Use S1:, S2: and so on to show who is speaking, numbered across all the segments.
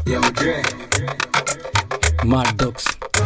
S1: Yeah, I'm Dre.
S2: Mad Dogs.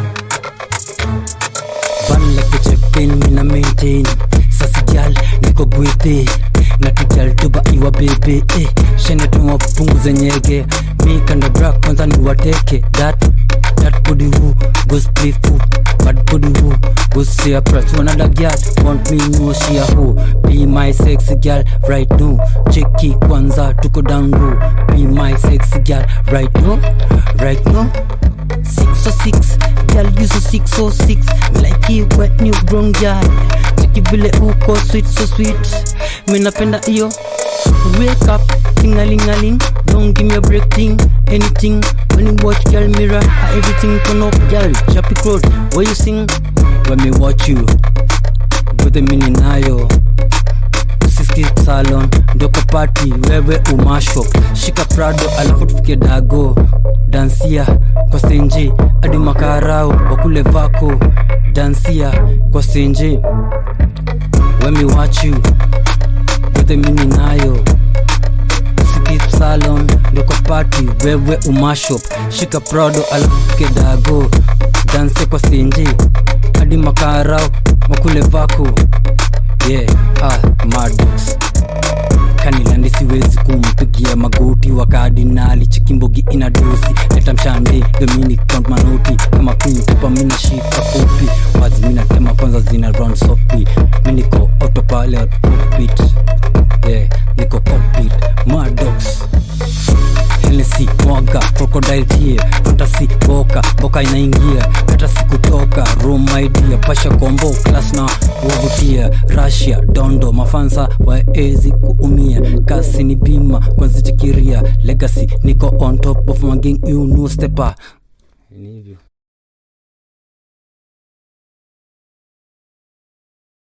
S2: Ban like a check-in, mina maintain. Sasi gal, niko gwete. Natujal duba iwa bebe. Shene tuwa punguze nyege. Mi kanda brak kwanza ni wateke. That body who goes play fool. Bad body who goes see a press. Another girl want me know she a hoe. Be my sexy girl right now. Cheki kwanza tuko down low. Be my sexy girl right now. Right now 606, girl you so 606. Me like you wet new brown girl. Cheki vile uko sweet so sweet. Me napenda iyo. Wake up, ting-a-ling-a-ling. Don't give me a break thing, anything. When you watch girl mirror, everything turn up girl. Traffic road, where you sing? When me watch you, with the mini nayo. Siski salon, doko party, wewe umashop. Shika Prado, alafu tufike Dago. Dansia, kwa senje, adi makarao, wakule vako. Dansia, kwa senje. When me watch you, with the mini nayo. Siski salon, doko party, wewe umashop. Shika Prado, alafu tufike Dago. Dansia kwa senje, adi makarao, wakule vako. Yeah, Mad Dogs. Kanilandi siwezi kumpigia magoti wa kardinali. Chikimbogi inadosi, leta mshande Dominic count manoti. Kama pini kupa mina shika kopi. Wazi mina tema kwanza zina run softly. Miniko autopilot cockpit. Yeah, niko cockpit. Mad Dogs. Hennessy, mwaga, crocodile tear. Fantasy, boka inaingia. Katasi kutoka, Rome idea. Pasha combo, class na wavutia. Russia, dondo, mafansa waezi kuumia. Kasi ni bima, kwa zichikiria. Legacy, niko on top of my gang, you know stepper. Ni hivyo.